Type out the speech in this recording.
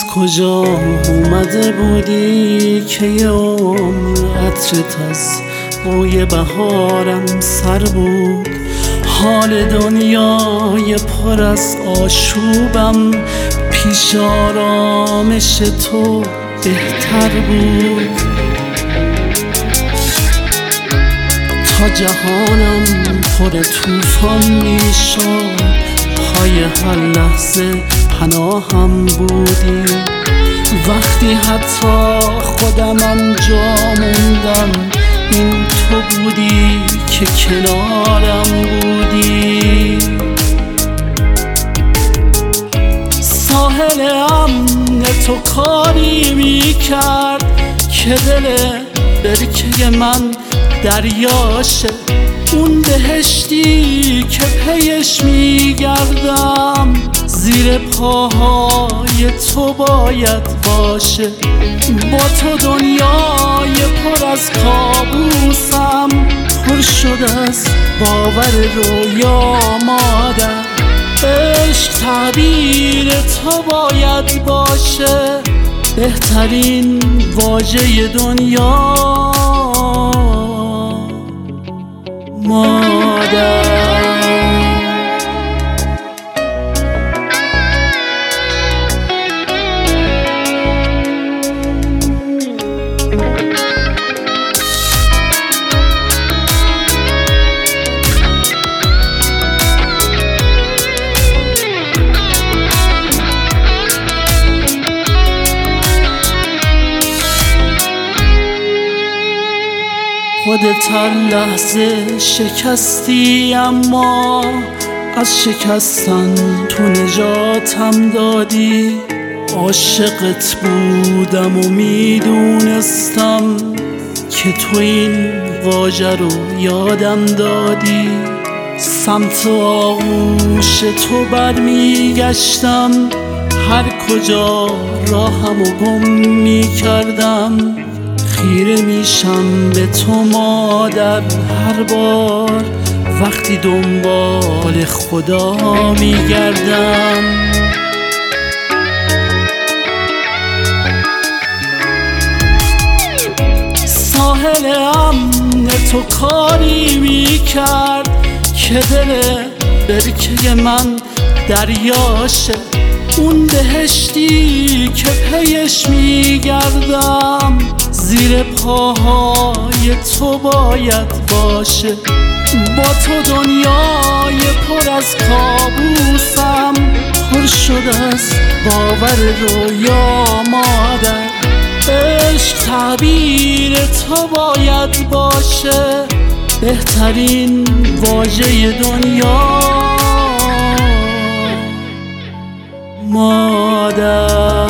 از کجا اومده بودی که یه عمر عطرت از بوی بهارم سر بود؟ حال دنیای پر از آشوبم پیش آرامش تو بهتر بود. تا جهانم پر طوفان میشد پای هر لحظه پناهم بودی. وقتی حتی خودمم جا موندم این تو بودی که کنارم بودی. ساحل امن تو کاری میکرد که دل برکه من دریاشه، اون بهشتی که پیش میگردم زیر پاهای تو باید باشه. با تو دنیای پر از کابوسم پر شده از باور رویا مادر. عشق تعبیر تو باید باشه، بهترین واژه دنیا مادر. خودت هر لحظه شکستی اما از شکستن تو نجاتم دادی. عاشقت بودم و میدونستم که تو این واژه رو یادم دادی. سمت آغوش تو برمیگشتم، هر کجا راهمو گم میکردم. خیره میشم به تو مادر هر بار وقتی دنبال خدا میگردم. ساحل امن تو کاری میکرد که دل برکه من دریاشه، اون بهشتی که پیش میگردم زیر پاهای تو باید باشه. با تو دنیای پر از کابوسم پر شده از باور رویا مادر. عشق تعبیر تو باید باشه، بهترین واژه دنیا مادر.